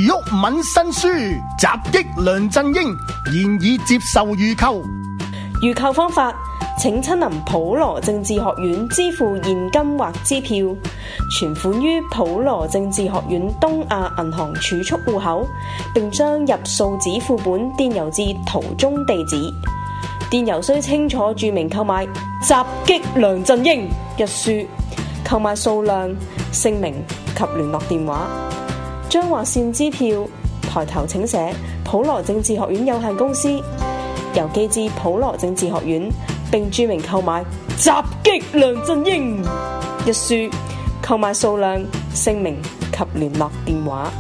毓民新書襲擊梁振英，現已接受預購。 預購方法：請親臨普羅政治學院支付現金或支票，存款於普羅政治學院東亞銀行儲蓄戶口，並將入數紙副本電郵至圖中地址。電郵須清楚註明購買襲擊梁振英一書，購買數量、姓名及聯絡電話。將劃線支票抬頭請寫普羅政治學院有限公司，郵寄至普羅政治學院，並註明購買襲擊梁振英一書，購買數量、姓名及聯絡電話。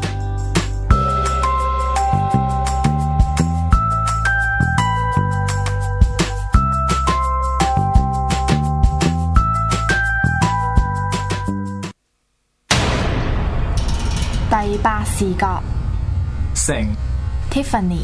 第八視角， 成 Tiffany。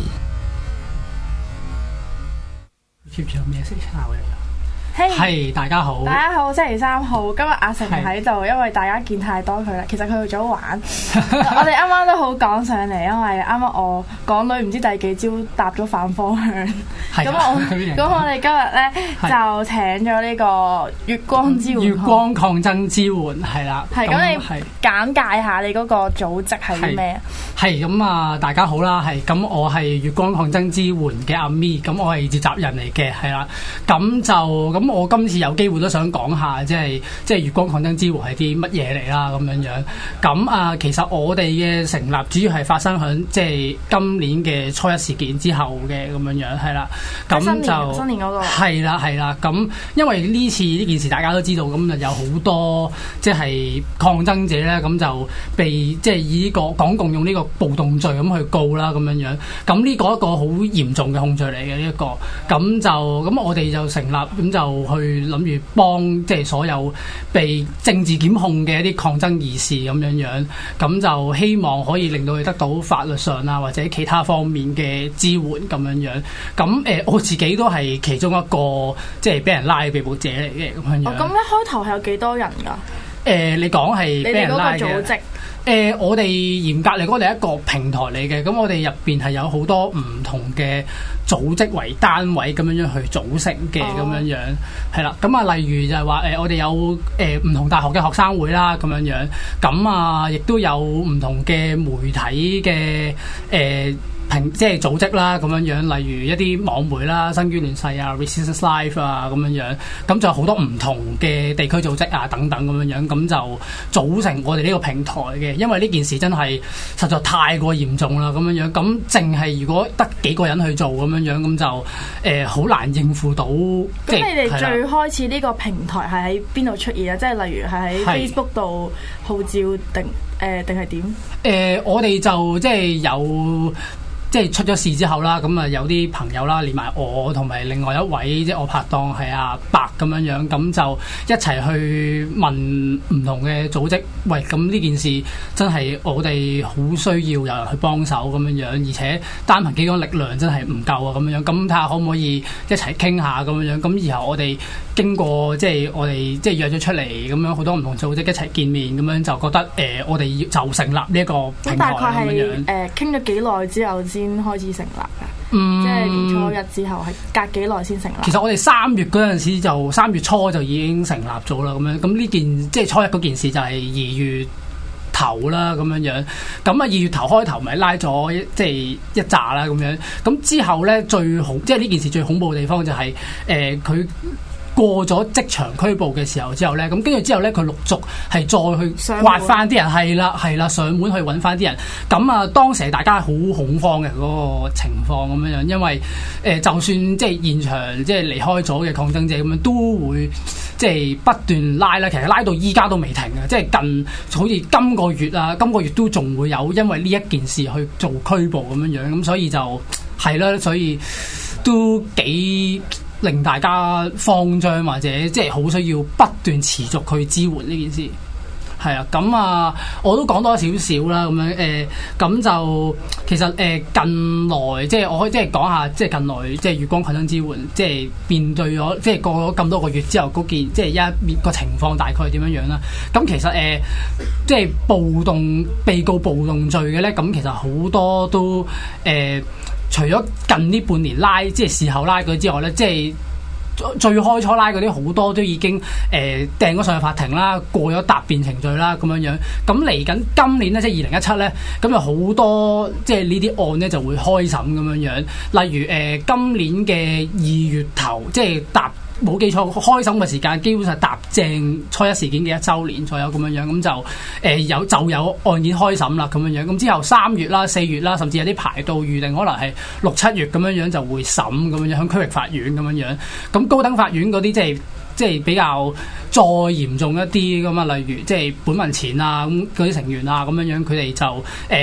keep 住有咩食抄嘅？ 係、 係大家好， 大家好，星期3號，今日阿成唔喺度，因為大家見太多佢啦。其實佢去咗玩，我哋啱啱都好趕上嚟，因為啱啱我港女唔知第幾招搭咗反方向，咁我哋今日咧就請咗呢個月光支援， 月光抗爭支援係啦。 係咁，你簡介下你嗰個組織係啲咩啊？ 係咁啊，大家好啦，係咁，我係月光抗爭支援嘅阿咪，咁我係召集人嚟嘅，係啦，咁我今次有機會都想講下，即係月光抗爭支援係啲乜嘢嚟啦，咁樣。咁啊，其實我哋嘅成立主要係發生響即係今年嘅初一事件之後嘅咁樣，係啦。咁就新年嗰個係啦。咁因為呢次呢件事大家都知道，咁就有好多即係抗爭者咧，咁就被即係以呢個港共用呢個暴動罪咁去告啦，咁樣。咁呢個一個好嚴重嘅控罪嚟嘅呢一個。咁我哋就成立咁就去諗住幫即係所有被政治檢控嘅一啲抗爭義士咁樣，咁就希望可以令到佢得到法律上啊或者其他方面嘅支援咁樣。咁我自己都係其中一個即係俾人拉嘅被捕者嚟嘅咁樣。 咁一開頭係有幾多人㗎？ 你講係俾人拉嘅。你哋嗰個組織？我哋嚴格嚟講，我哋係一個平台嚟嘅，咁我哋入邊係有好多唔同嘅組織為單位咁樣去組成嘅咁樣，係啦。咁啊，例如就係話我哋有唔同大學嘅學生會啦，咁樣，咁啊，亦都有唔同嘅媒體嘅即係組織啦，咁樣，例如一啲網媒啦、新捐聯勢啊、Resistance Life 啊咁樣，咁就好多唔同嘅地區組織啊等等咁樣，咁就組成我哋呢個平台嘅。因為呢件事真係實在太過嚴重啦，咁樣，咁淨係如果得幾個人去做咁樣，咁就好難應付到。咁你哋最開始呢個平台係喺邊度出現啊？即係例如係喺 Facebook 度號召定係點？ 我哋就即係有。即係出咗事之後啦，咁啊有啲朋友啦，連埋我同埋另外一位即係我拍檔係阿白咁樣，咁就一齊去問唔同嘅組織，喂，咁呢件事真係我哋好需要有人去幫手咁樣，而且單憑幾個力量真係唔夠啊咁樣，咁睇下可唔可以一齊傾下咁樣，咁然後我哋經過即係我哋即係約咗出嚟咁樣，好多唔同組織一齊見面咁樣，就覺得我哋就成立呢一個平台咁樣。 大概係傾咗幾耐之後先開始成立㗎？即係年初一之後係隔幾耐先成立？ 其實我哋3月嗰陣時就3月初就已經成立咗啦，咁樣，咁呢件即係初一嗰件事就係2月頭啦，咁樣。咁啊2月頭開頭咪拉咗即係一紮啦，咁樣。咁之後咧即係呢件事最恐怖嘅地方就係佢過咗即場拘捕嘅時候之後咧，咁跟住之後咧，佢陸續係再去挖翻啲人，係啦，上門去揾翻啲人。咁啊，當時大家好恐慌嘅嗰個情況咁樣，因為就算即係現場即係離開咗嘅抗爭者咁樣，都會即係不斷拉啦。其實拉到依家都未停嘅，即係近好似今個月都仲會有因為呢一件事去做拘捕咁樣，咁所以就係啦，所以都幾令大家慌張或者即係好需要不斷持續去支援呢件事。 係啊，咁啊，我都講多少少啦，咁樣咁就其實近來即係我可以即係講下，即係近來即係月光群生支援，即係面對咗即係過咗咁多個月之後嗰件，即係一個情況大概係點樣樣啦。咁其實即係被告暴動罪嘅咧，咁其實好多都除咗近呢半年拉，即係事後拉佢之外咧，即係最開初拉嗰啲好多都已經掟咗上去法庭啦，過咗答辯程序啦，咁樣樣。咁嚟緊今年咧，即係2017咧，咁有好多即係呢啲案咧就會開審咁樣樣。例如今年嘅2月頭，即係冇記錯，開審嘅時間基本上踏正初一事件嘅1週年左右咁樣樣，咁就有案件開審啦咁樣樣。咁之後3月啦、4月啦，甚至有啲排到預定可能係6、7月咁樣樣就會審咁樣樣，喺區域法院咁樣樣。咁高等法院嗰啲即係比較再嚴重一啲咁啊，例如即係本民前啊咁嗰啲成員啊咁樣樣，佢哋就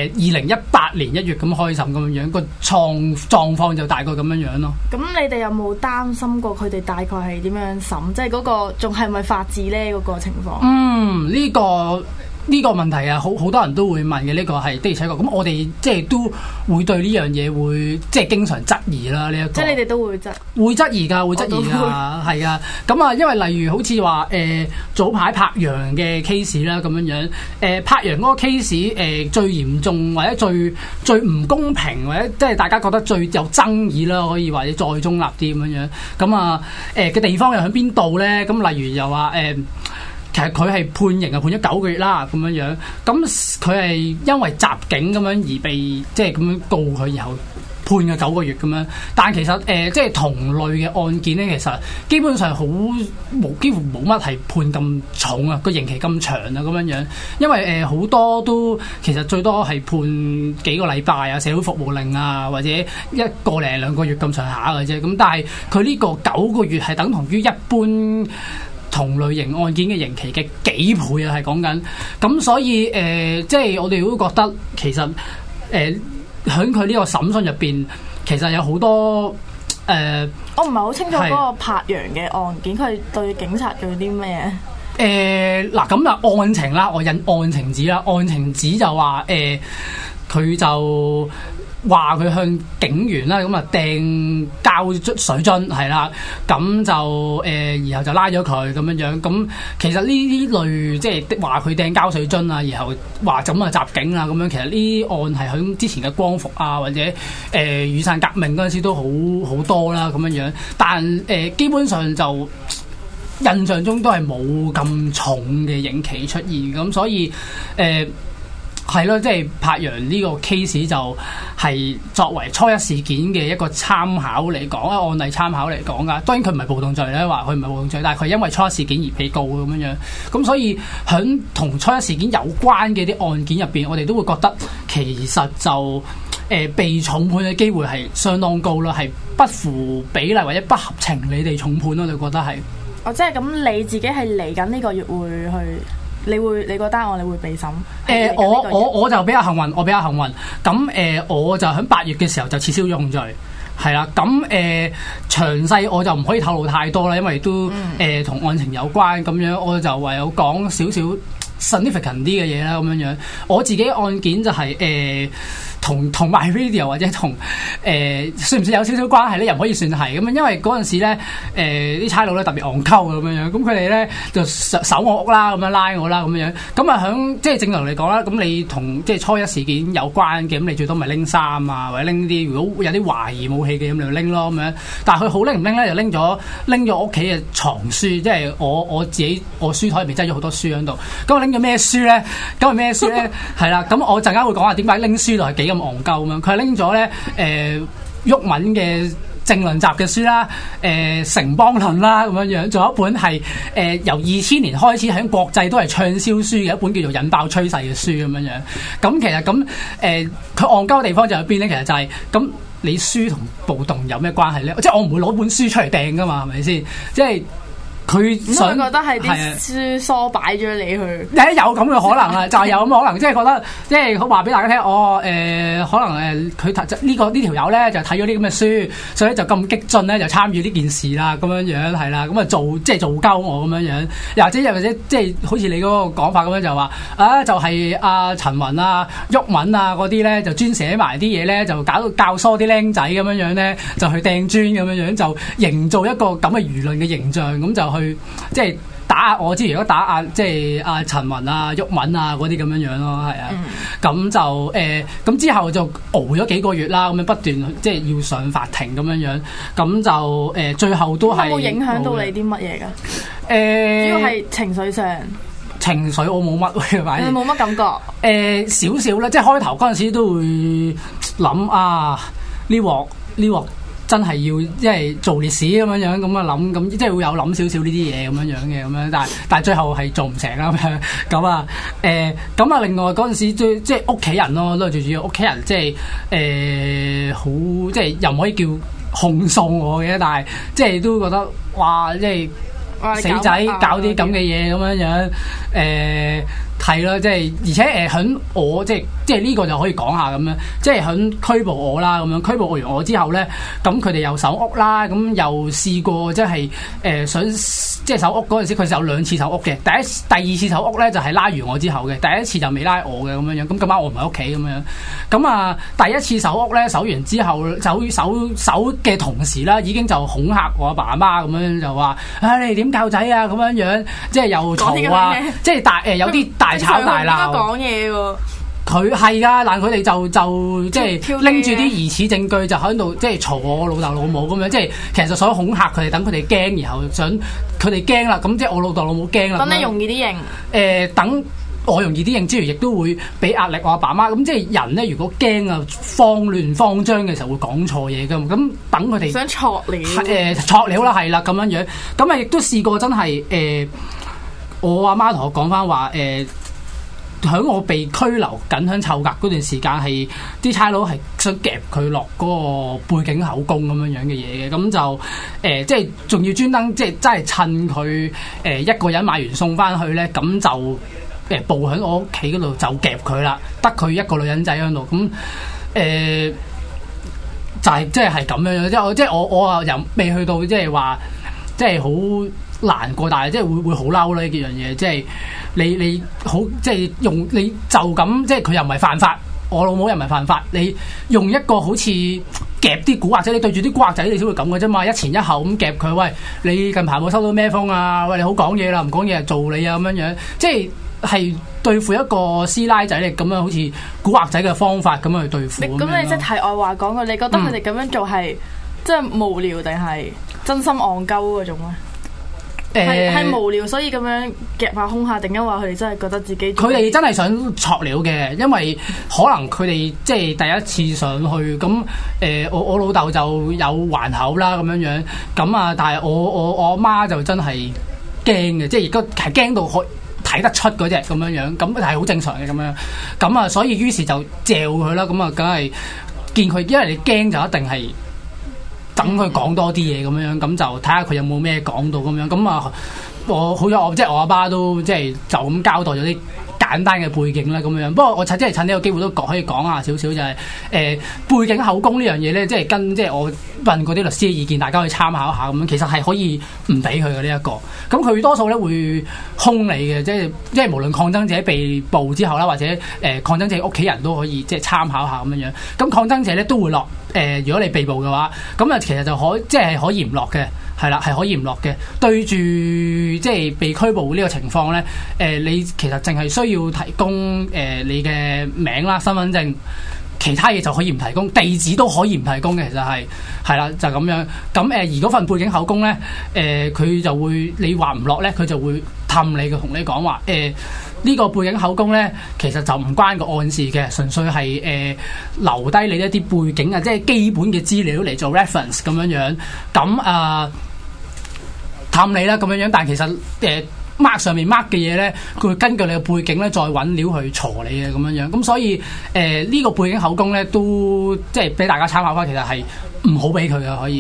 2018年1月咁開審咁樣樣，個狀況就大概咁樣樣咯。咁你哋有冇擔心過佢哋大概係點樣審？即係嗰個仲係咪法治咧？嗰個情況？呢個問題啊，好多人都會問嘅，呢個係的而且確。咁我哋即係都會對呢樣嘢會即係經常質疑啦。呢一個即係你哋都會質疑㗎，係啊。咁啊，因為例如好似話早排柏楊嘅 case 啦，咁樣樣柏楊嗰個 case 最嚴重或者最唔公平或者即係大家覺得最有爭議啦，可以或者再中立啲咁樣樣。咁啊嘅地方又喺邊度咧？咁例如又話其實佢係判刑啊，判咗9個月啦，咁樣樣。咁佢係因為襲警咁樣而被即係咁樣告佢，然後判嘅9個月咁樣。但其實即係同類嘅案件咧，其實基本上幾乎冇乜係判咁重啊，個刑期咁長啊，咁樣樣。因為好多都其實最多係判幾個禮拜啊，社會服務令啊，或者1個零2個月咁上下嘅啫。咁但係佢呢個9個月係等同於一般同類型案件嘅刑期嘅幾倍啊，係講緊。咁所以即係我哋都覺得其實喺佢呢個審訊入邊，其實有好多我唔係好清楚嗰個柏楊嘅案件，佢對警察做啲咩？ 嗱咁啊，案情啦，我引案情紙啦，案情紙就話佢就話佢向警員啦，咁啊掟膠水樽係啦，咁就然後就拉咗佢咁樣樣。咁其實呢啲類即係話佢掟膠水樽啊，然後話咁啊襲警啊咁樣，其實呢啲案係喺之前嘅光復啊或者雨傘革命嗰陣時都好多啦咁樣樣，但基本上就印象中都係冇咁重嘅刑期出現，咁所以係咯，即係柏楊呢個 case 就係作為初一事件嘅一個參考嚟講，案例參考嚟講噶。當然佢唔係暴動罪咧，話佢唔係暴動罪，但係佢因為初一事件而被告咁樣樣。咁所以喺同初一事件有關嘅啲案件入邊，我哋都會覺得其實就被重判嘅機會係相當高啦，係不符比例或者不合情理地重判咯。你覺得係？ 即係咁，你自己係嚟緊呢個月會去？你嗰單案你會被審？ 我就比較幸運，咁我就喺8月嘅時候就撤銷咗控罪，係啦。咁詳細我就唔可以透露太多啦，因為都同案情有關咁樣，我就唯有講少少 significant 啲嘅嘢啦，咁樣樣。我自己案件就係同 MyRadio 或者同算唔算有少少關係咧？又唔可以算係咁樣，因為嗰陣時咧啲差佬咧特別戇鳩咁樣樣，咁佢哋咧就搜我屋啦，咁樣拉我啦，咁樣樣。咁啊響即係正常嚟講啦，咁你同即係初一事件有關嘅，咁你最多咪拎衫啊，或者拎啲如果有啲懷疑武器嘅咁你就拎咯咁樣。但係佢好拎唔拎咧，就拎咗屋企嘅藏書，即係我自己我書台入邊擠咗好多書喺度。咁我拎咗咩書咧？係啦，咁我陣間會講下點解拎書就係幾咁戇鳩咁樣。佢係拎咗咧毓民嘅政論集嘅書啦，城邦論啦咁樣樣，仲有一本係由2000年開始喺國際都係暢銷書嘅一本叫做引爆趨勢嘅書咁樣樣。咁其實咁佢戇鳩嘅地方就喺邊咧？其實就係咁，你書同暴動有咩關係咧？即係我唔會攞本書出嚟掟噶嘛，係咪先？即係佢想覺得係啲書疏擺咗你去， 有咁嘅可能啊，就係有咁可能，即係覺得即係話俾大家聽，可能佢呢條友咧就睇咗啲咁嘅書，所以就咁激進咧就參與呢件事啦，咁樣樣係啦，咁啊做鳩我咁樣樣，又或者即係好似你嗰個講法咁樣就話就係阿陳雲啊、毓民啊嗰啲咧就專寫埋啲嘢咧，就搞到教唆啲僆仔咁樣樣咧，就去掟磚咁樣樣，就營造一個咁嘅輿論嘅形象，咁就去即係打壓我之前，如果打壓即係阿陳雲啊、毓民啊嗰啲咁樣樣咯，係啊，咁就咁之後就熬咗幾個月啦，咁樣不斷即係要上法庭咁樣樣，咁就最後都係有冇影響到你啲乜嘢㗎？主要係情緒上。 情緒我冇乜，反而你冇乜感覺。 少少啦，即係開頭嗰陣時都會諗呢鑊真係要即係做烈士咁樣樣咁啊諗，咁即係會有諗少少呢啲嘢咁樣樣嘅咁樣，但係最後係做唔成啦咁樣，咁啊另外嗰陣時即係屋企人咯，都係最主要屋企人即係好即係又唔可以叫控訴我嘅，但係即係都覺得哇即係。死仔搞啲咁嘅嘢咁樣樣，係咯，即係而且響我即係呢個就可以講下咁樣，即係響拘捕我啦咁樣，拘捕完我之後咧，咁佢哋又搜屋啦，咁又試過即係想即係搜屋嗰陣時，佢有兩次搜屋嘅，第二次搜屋咧就係拉完我之後嘅，第一次就未拉我嘅咁樣樣，咁啱我唔喺屋企咁樣，咁第一次搜屋咧搜完之後，搜嘅同時啦，已經就恐嚇我阿爸阿媽咁樣就話，你哋點教仔啊咁樣樣，即係又嘈啊，即係有啲大吵大鬧。 講嘢喎。 佢係㗎，但佢哋就即係拎住啲疑似證據就喺度即係嘈我老豆老母咁樣，即係其實就想恐嚇佢哋，等佢哋驚，然後想佢哋驚啦，咁即係我老豆老母驚啦。 等你容易啲認。 等我容易啲認之餘，亦都會俾壓力我阿爸媽。咁即係人咧，如果驚啊、慌亂、慌張嘅時候會講錯嘢㗎嘛。咁等佢哋想錯料。 錯料啦，係啦咁樣樣。咁亦都試過真係我阿媽同我講翻話喺我被拘留緊喺臭格嗰段時間，係啲差佬係想夾佢落嗰個背景口供咁樣樣嘅嘢嘅，咁就即係仲要專登即係真係趁佢一個人買完餸翻去咧，咁就佈喺我屋企嗰度就夾佢啦，得佢一個女人仔喺度，咁就係即係咁樣樣，即係我又未去到即係話即係好難過，但係即係會好嬲啦呢幾樣嘢，即係你好即係用你就咁，即係佢又唔係犯法，我老母又唔係犯法，你用一個好似夾啲古惑仔，你對住啲古惑仔你先會咁嘅啫嘛，一前一後咁夾佢，喂，你近排冇收到咩風啊？喂，你好講嘢啦，唔講嘢就做你啊咁樣樣，即係對付一個師奶仔嚟咁樣，好似古惑仔嘅方法咁樣去對付。咁你即係題外話講過，你覺得佢哋咁樣做係即係無聊定係真心戇鳩嗰種咧？係無聊，所以咁樣夾下空下，定因為佢哋真係覺得自己佢哋真係想戳料嘅，因為可能佢哋即係第一次上去咁我老豆就有還口啦咁樣樣咁但係我阿媽就真係驚嘅，即係亦都係驚到睇得出嗰隻咁樣樣，咁係好正常嘅咁樣咁所以於是就嚼佢啦，咁梗係見佢，因為你驚就一定係。等佢講多啲嘢咁樣，咁就睇下佢有冇咩講到咁樣。咁我好彩，即係我阿爸都即係就咁交代咗啲簡單嘅背景啦咁樣。不過我即係趁呢個機會都可以講下少少，就係背景口供呢樣嘢咧，即係跟即係我問嗰啲律師嘅意見，大家可以參考下咁樣。其實係可以唔俾佢嘅呢一個。咁佢多數咧會兇你嘅，即係無論抗爭者被捕之後啦，或者抗爭者屋企人都可以即係參考下咁樣樣。咁抗爭者咧都會落。如果你被捕嘅話，咁其實就即係可以唔落嘅，係啦，係可以唔落嘅。對住即係被拘捕呢個情況咧，你其實淨係需要提供你嘅名啦、身份證，其他嘢就可以唔提供，地址都可以唔提供嘅。其實係啦，就咁樣。咁而嗰份背景口供咧，佢就會你話唔落咧，佢就會氹你嘅，同你講話呢個背景口供咧，其實就唔關個案事嘅，純粹係留低你一啲背景啊，即係基本嘅資料嚟做 reference 咁樣樣。咁氹你啦咁樣樣，但係其實mark 上面 mark 嘅嘢咧，佢會根據你嘅背景咧，再揾料去鋤你嘅咁樣樣。咁所以呢個背景口供咧，都即係俾大家參考翻，其實係唔好俾佢嘅，可以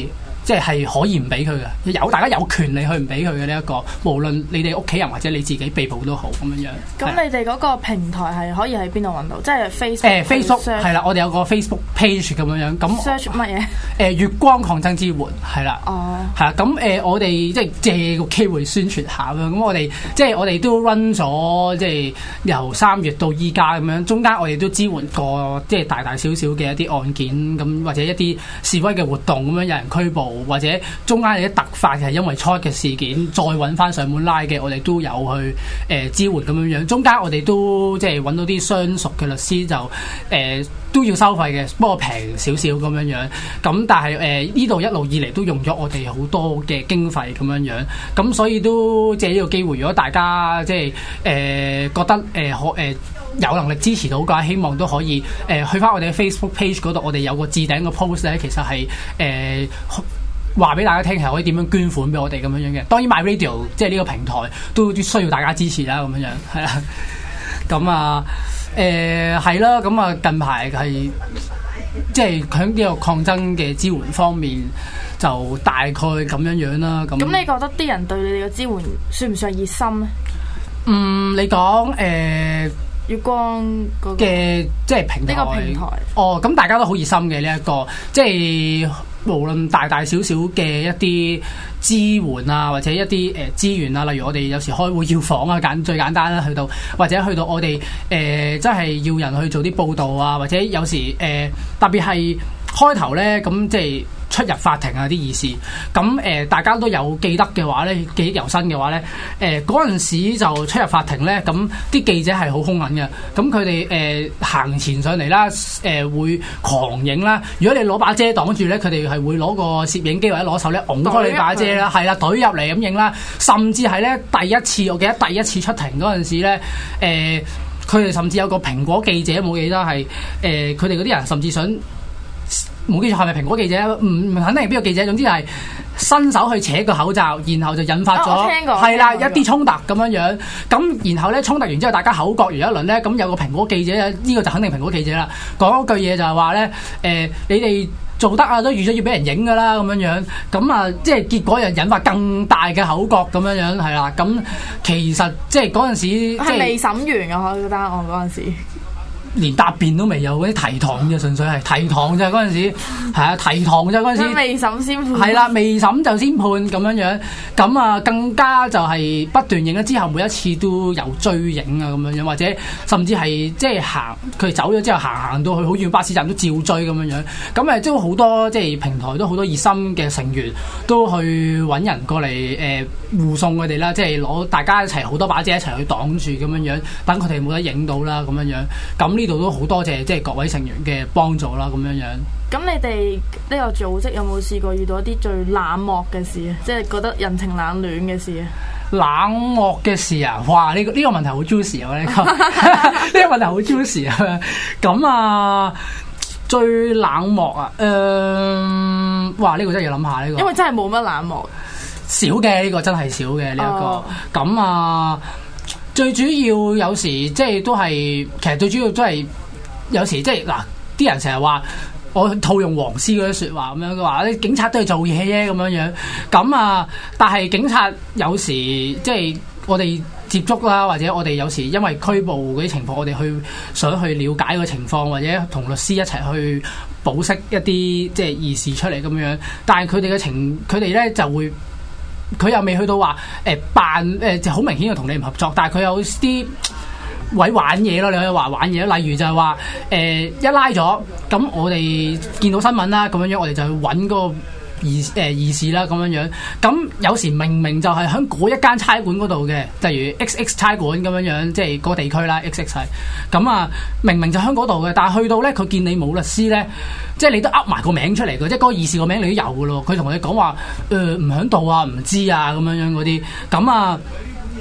即係可以唔俾佢嘅，大家有權利去唔俾佢嘅呢一個，無論你哋屋企人或者你自己被捕都好咁樣樣。 咁你哋嗰個平台係可以喺邊度揾到？即係 Facebook 係啦，我哋有個 Facebook page 咁樣樣。咁 search 乜嘢？ 月光抗爭支援係啦。 哦。 係啦，咁我哋即係借個機會宣傳下啦。咁我哋都 run 咗即係由3月到依家咁樣，中間我哋都支援過即係大大小小嘅一啲案件咁，或者一啲示威嘅活動咁樣有人拘捕。或者中間有啲突發嘅係因為初嘅事件，再揾翻上門拉嘅，我哋都有去支援咁樣樣。中間我哋都即係揾到啲相熟嘅律師就都要收費嘅，不過平少少咁樣樣。咁但係呢度一路以嚟都用咗我哋好多嘅經費咁樣樣。咁所以都借呢個機會，如果大家即係覺得有能力支持到嘅話，希望都可以去翻我哋嘅 Facebook page 嗰度，我哋有個置頂嘅 post 咧，其實係話俾大家聽，其實可以點樣捐款俾我哋咁樣樣嘅。當然 MyRadio 即係呢個平台都需要大家支持啦，咁樣樣係啦。咁啊係啦，咁啊近排係即係喺呢個抗爭嘅支援方面，就大概咁樣樣啦。咁你覺得啲人對你哋嘅支援算唔算熱心咧？ 你講月光嘅即係平台， 呢個平台咁大家都好熱心嘅呢一個，即係無論大大小小嘅一啲支援啊，或者一啲資源啊，例如我哋有時開會要訪啊，最簡單啦，或者去到我哋真係要人去做啲報導啊，或者有時特別係開頭咧，咁即係出入法庭啊啲議事，咁大家都有記得嘅話咧，記憶猶新嘅話咧，嗰陣時就出入法庭咧，咁啲記者係好兇狠嘅，咁佢哋行前上嚟啦，會狂影啦，如果你攞把遮擋住咧，佢哋係會攞個攝影機或者攞手咧擁開你把遮啦，係啦，懟入嚟咁影啦，甚至係咧我記得第一次出庭嗰陣時咧，佢哋甚至有個蘋果記者，冇記得係佢哋嗰啲人甚至想。冇記住係咪蘋果記者？唔肯定係邊個記者。總之係伸手去扯個口罩，然後就引發咗係啦一啲衝突咁樣樣。咁然後咧衝突完之後，大家口角完一輪咧，咁有個蘋果記者，呢個就肯定蘋果記者啦。講句嘢就係話咧，你哋做得啊，都預咗要俾人影噶啦咁樣樣。咁啊，即係結果又引發更大嘅口角咁樣樣係啦。咁其實即係嗰陣時係未審完嘅，我覺得我嗰陣時。 連答辯都未有，嗰啲提堂啫，純粹係提堂啫。嗰陣時係啊，提堂啫。嗰陣時未審先判， 係啦，未審就先判咁樣樣。咁啊，更加就係不斷影咗之後，每一次都有追影啊咁樣樣，或者甚至係即係行佢哋走咗之後行到去好遠巴士站都照追咁樣樣。咁即係好多即係平台都好多熱心嘅成員都去揾人過嚟護送佢哋啦，即係攞大家一齊好多把遮一齊去擋住咁樣樣，等佢哋冇得影到啦咁樣樣。咁呢度都好多謝即係各位成員嘅幫助啦咁樣樣。 咁你哋呢個組織有冇試過遇到一啲最冷漠嘅事啊？即係覺得人情冷暖嘅事啊？ 冷漠嘅事啊！哇！呢個問題好 juicy 啊！呢個問題好 juicy 啊！咁啊，最冷漠啊！哇！呢個真係要諗下呢個， 因為真係冇乜冷漠。 少嘅呢個真係少嘅呢一個。咁啊。最主要有時即係都係，其實最主要都係有時即係嗱，啲人成日話我套用黃絲嗰啲説話咁樣，佢話啲警察都係做嘢啫咁樣樣。咁啊，但係警察有時即係我哋接觸啦，或者我哋有時因為拘捕嗰啲情況，我哋想去了解個情況，或者同律師一齊去保釋一啲即係異事出嚟咁樣。但係佢哋咧就會。佢又未去到話就好明顯嘅同你唔合作，但係佢有啲位玩嘢咯，你可以話玩嘢。例如就係話一拉咗，咁我哋見到新聞啦，咁樣樣我哋就去揾嗰個議事啦，咁樣樣。咁有時明明就係喺嗰一間差館嗰度嘅，例如 XX 差館咁樣樣，即係嗰個地區啦 XX 係。咁啊，明明就喺嗰度嘅，但係去到咧，佢見你冇律師咧。即係你都噏埋個名出嚟嘅，即係嗰個議事個名你都有嘅咯。佢同你講話唔喺度啊，唔知啊咁樣樣嗰啲。咁啊，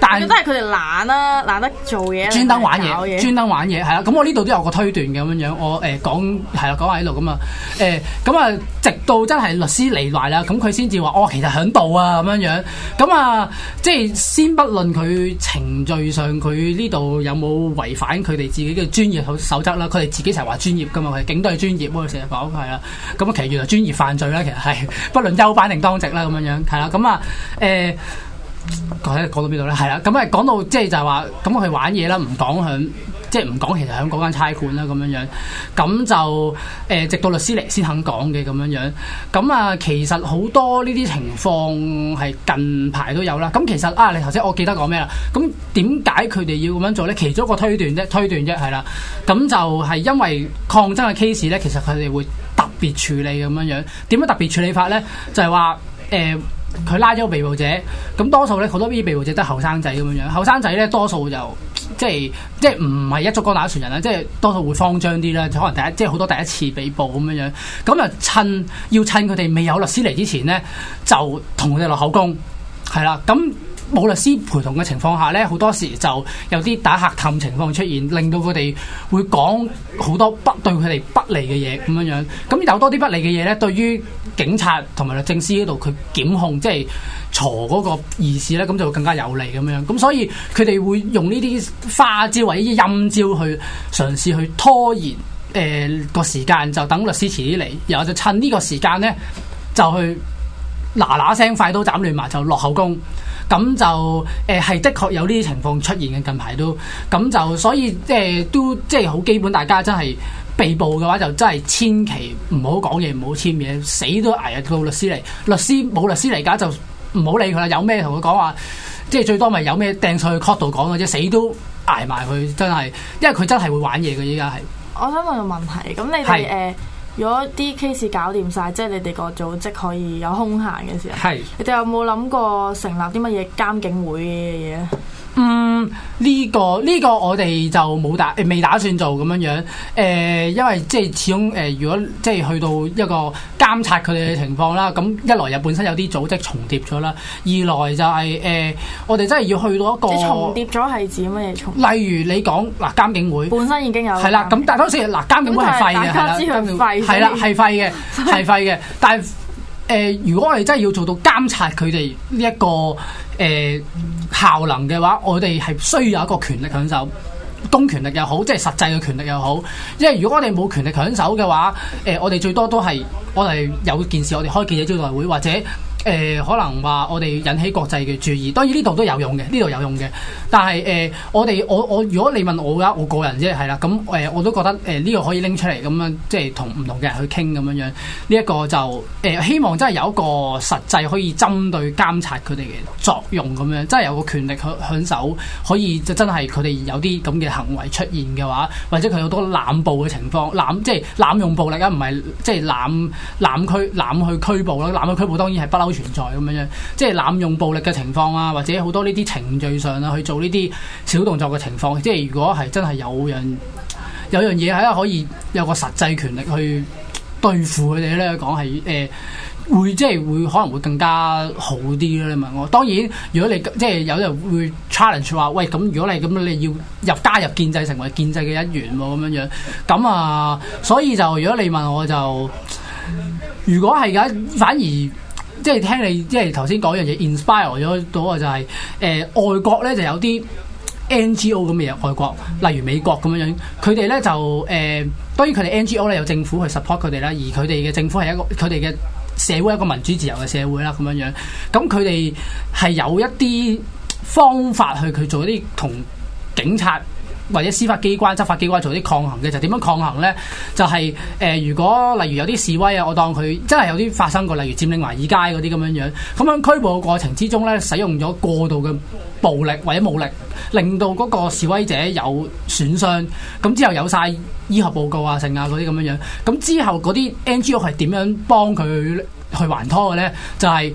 但係都係佢哋懶啦，懶得做嘢， 專登玩嘢，專登玩嘢係啦。咁我呢度都有個推斷嘅咁樣樣，我講係啦，講喺度咁啊咁啊，直到真係律師嚟埋啦，咁佢先至話其實響度啊咁樣樣。咁啊，即係先不論佢程序上佢呢度有冇違反佢哋自己嘅專業守則啦，佢哋自己成日話專業噶嘛，佢哋警隊專業喎，成日講係啦。咁啊，其實原來專業犯罪啦，其實係不論休班定當值啦咁樣樣係啦。咁啊講到邊度咧？係啦，咁啊講到即係就係話咁佢玩嘢啦，唔講響。即係唔講，其實喺嗰間差館啦咁樣樣，咁就直到律師嚟先肯講嘅咁樣樣。咁啊，其實好多呢啲情況係近排都有啦。咁其實你頭先我記得講咩啦？咁點解佢哋要咁樣做咧？其中一個推斷啫係啦。咁就係因為抗爭嘅 case 咧，其實佢哋會特別處理咁樣樣。點樣特別處理法咧？就係話佢拉咗個被捕者，咁多數咧好多呢啲被捕者都係後生仔咁樣樣。後生仔咧多數就即係唔係一竹篙打一船人啦，即係多數會慌張啲啦，可能即係好多第一次被捕咁樣樣，咁啊要趁佢哋未有律師嚟之前咧，就同佢哋落口供，係啦，咁冇律師陪同嘅情況下咧，好多時就有啲打客氹情況出現，令到佢哋會講好多對佢哋不利嘅嘢咁樣樣，咁有多啲不利嘅嘢咧，對於警察同埋律政司嗰度佢檢控即係鋤嗰個意思咧，咁就會更加有利咁樣，咁所以佢哋會用呢啲花招或者陰招去嘗試去拖延個時間，就等律師遲啲嚟，然後就趁呢個時間咧就去嗱聲快刀斬亂麻就落口供。咁就係的確有呢啲情況出現嘅，近排都咁就所以都即係好基本，大家真係被捕嘅話就真係千祈唔好講嘢，唔好簽嘢，死都捱到律師嚟。冇律師嚟㗎就唔好理佢啦。有咩同佢講話，即係最多咪有咩掟上去 court 度講嘅啫，死都捱埋佢，真係，因為佢真係會玩嘢嘅。依家係。我想問個問題，咁你哋如果啲 case 搞掂晒，即係你哋個組織可以有空閒嘅時候，你哋有冇諗過成立啲乜嘢監警會嘅嘢咧？ 呢個我哋就未打算做咁樣樣，因為即係始終如果即係去到一個監察佢哋嘅情況啦，咁一來又本身有啲組織重疊咗啦，二來就係我哋真係要去到一個重疊咗係指乜嘢重？ 例如你講監警會本身已經有係啦，咁但係當時監警會係廢嘅，係啦，係啦，係廢嘅，係廢嘅，但係如果我哋真係要做到監察佢哋呢一個效能嘅話，我哋係需要有一個權力響手，公權力又好，即係實際嘅權力又好。因為如果我哋冇權力響手嘅話，我哋最多都係我哋有件事，我哋開記者招待會或者。可能話我哋引起國際嘅注意，當然呢度都有用嘅，呢度有用嘅。但係我如果你問我嘅話，我個人啫係啦，咁我都覺得呢個可以拎出嚟咁樣，即係同唔同嘅人去傾咁樣樣。呢一個就希望真係有一個實際可以針對監察佢哋嘅作用咁樣，真係有個權力響手，可以就真係佢哋有啲咁嘅行為出現嘅話，或者佢有好多濫捕嘅情況，即係濫用暴力啊，唔係即係濫去拘捕啦，濫去拘捕當然係不嬲存在咁樣，即係濫用暴力嘅情況啊，或者好多呢啲程序上啊去做呢啲小動作嘅情況，即係如果係真係有樣嘢係可以有個實際權力去對付佢哋咧，講係會即係會可能會更加好啲啦。你問我，當然如果你即係有人會 challenge 話，喂，咁如果你咁你要加入建制成為建制嘅一員喎，咁樣咁啊，所以就如果你問我就，如果係而家反而。即係聽你即係頭先講樣嘢 inspire 咗到我就係外國咧就有啲 NGO 咁嘅嘢，外國例如美國咁樣樣，佢哋咧就當然佢哋 NGO 咧有政府去 support 佢哋啦，而佢哋嘅政府係一個佢哋嘅社會係一個民主自由嘅社會啦咁樣樣，咁佢哋係有一啲方法去做一啲同警察或者司法機關、執法機關做啲抗衡嘅，就點樣抗衡咧？就係如果例如有啲示威啊，我當佢真係有啲發生過，例如佔領華爾街嗰啲咁樣樣，咁樣拘捕嘅過程之中咧，使用咗過度嘅暴力或者武力，令到嗰個示威者有損傷，咁之後有晒醫學報告啊、剩啊嗰啲咁樣樣，咁之後嗰啲 NGO 係點樣幫佢去還拖嘅咧？就係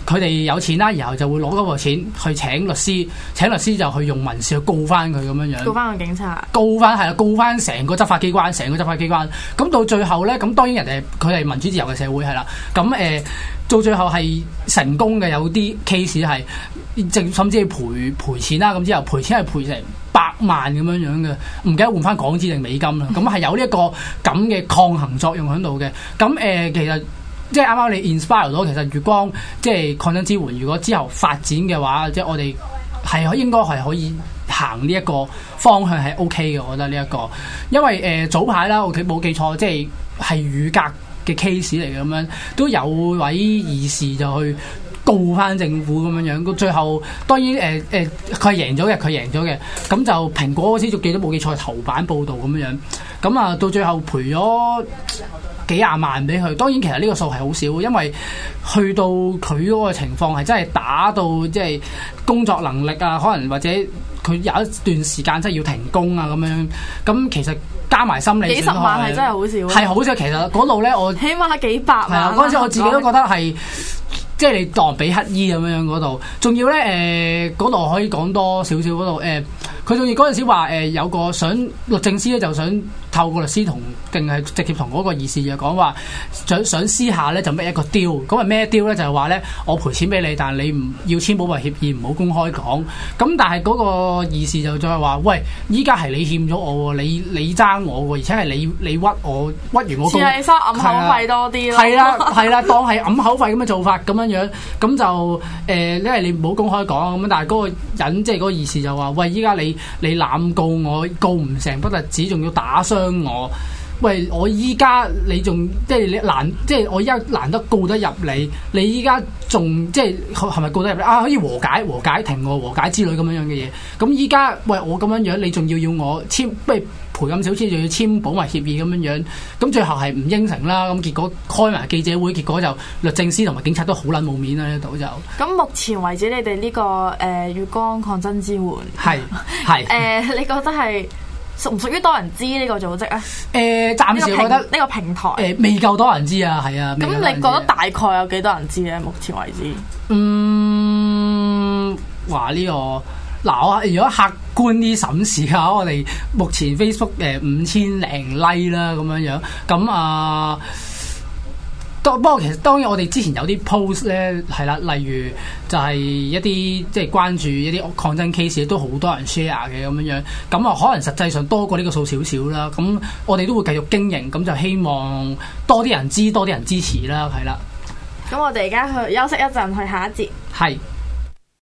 佢哋有錢啦，然後就會攞嗰個錢去請律師，請律師就去用民事去告翻佢咁樣樣， 告翻個警察， 告翻成個執法機關，咁到最後咧，咁當然人哋佢係民主自由嘅社會係啦，咁到最後係成功嘅，有啲 case 係甚至係賠錢啦，咁之後賠錢係賠成100萬咁樣樣嘅，唔記得換翻港紙定美金啦，咁係有呢一個咁嘅抗衡作用喺度嘅，咁其實。即係啱啱你 inspire 到，其實月光即係抗爭支援，如果之後發展嘅話，即係我哋係應該係可以行呢一個方向係 OK 嘅，我覺得呢一個，因為早排啦，我冇記錯，即係乳鴿嘅 case 嚟嘅咁樣，都有位議事就去告翻政府咁樣樣，最後當然佢係贏咗嘅，咁就蘋果嗰時仲記得冇記錯頭版報導咁樣樣，咁啊到最後賠咗幾廿萬俾佢，當然其實呢個數係好少，因為去到佢嗰個情況係真係打到即係工作能力啊，可能或者佢有一段時間真係要停工啊咁樣，咁其實加埋心理， 幾十萬係真係好少， 係好少。其實嗰度咧，我起碼幾百萬。係啊，嗰陣時我自己都覺得係。即係你當俾乞衣咁樣嗰度，仲要咧嗰度可以講多少少嗰度佢仲要嗰陣時話有個律政司咧就想透過律師定係直接同嗰個議事就講話想私下咧就咩一個 deal， 咁係咩 deal 咧就係話咧我賠錢俾你，但係你唔要簽保密協議，唔好公開講。咁但係嗰個議事就再話喂，依家係你欠咗我喎，你爭我喎，而且係你屈我屈完我公， 似係收揞口費多啲咯。 係啦，當係揞口費咁嘅做法咁樣，咁就因為你唔好公開講咁，但係嗰個人即係嗰個議事就話喂，依家你濫告我，告唔成不特止，仲要打傷我。喂，我依家你仲即係你難，即係我依家難得告得入你依家仲即係係咪告得入啊？可以和解庭外和解之類咁樣嘅嘢。咁依家喂我咁樣，你仲要我簽，不如賠咁少錢，仲要簽保密協議咁樣，咁最後係唔應承啦。咁結果開埋記者會，結果就律政司同埋警察都好撚冇面啦呢度就。 咁目前為止，你哋呢個月光抗爭支援係你覺得係屬唔屬於多人知呢個組織啊？ 暫時我覺得呢個平台未夠多人知啊，係啊。 咁你覺得大概有幾多人知咧？目前為止， 話呢個嗱，我如果客觀啲審視嘅話，我哋目前 Facebook 5000零 like 啦咁樣，咁啊。不過其實當然我哋之前有啲 post 咧係啦，例如就係一啲即係關注一啲抗爭 case 都好多人 share 嘅咁樣，咁啊可能實際上多過呢個數少少啦。咁我哋都會繼續經營，咁就希望多啲人知，多啲人支持啦，係啦。 咁我哋而家去休息一陣，去下一節。 係。